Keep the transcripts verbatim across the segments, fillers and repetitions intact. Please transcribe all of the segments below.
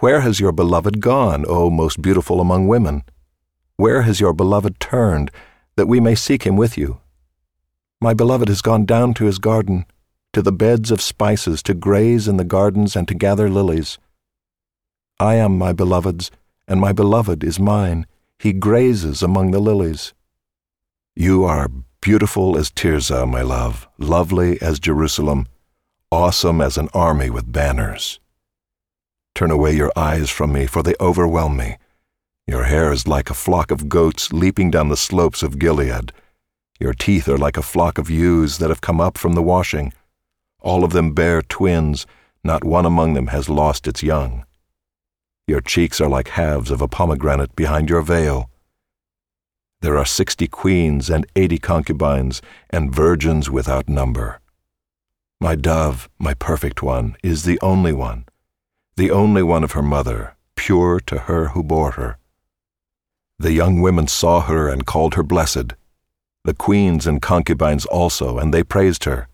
Where has your beloved gone, O most beautiful among women? Where has your beloved turned, that we may seek him with you? My beloved has gone down to his garden, to the beds of spices, to graze in the gardens and to gather lilies. I am my beloved's, and my beloved is mine. He grazes among the lilies. You are beautiful as Tirzah, my love, lovely as Jerusalem, awesome as an army with banners. Turn away your eyes from me, for they overwhelm me. Your hair is like a flock of goats leaping down the slopes of Gilead. Your teeth are like a flock of ewes that have come up from the washing. All of them bear twins, not one among them has lost its young. Your cheeks are like halves of a pomegranate behind your veil. There are sixty queens and eighty concubines, and virgins without number. My dove, my perfect one, is the only one, the only one of her mother, pure to her who bore her. The young women saw her and called her blessed, the queens and concubines also, and they praised her.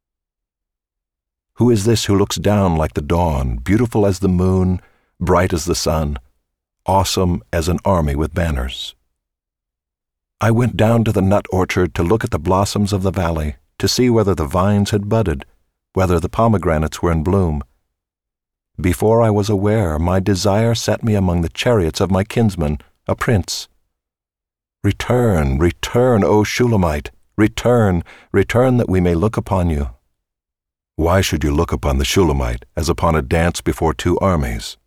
Who is this who looks down like the dawn, beautiful as the moon, bright as the sun, awesome as an army with banners? I went down to the nut orchard to look at the blossoms of the valley, to see whether the vines had budded, whether the pomegranates were in bloom. Before I was aware, my desire set me among the chariots of my kinsman, a prince. Return, return, O Shulamite, return, return that we may look upon you. Why should you look upon the Shulamite as upon a dance before two armies?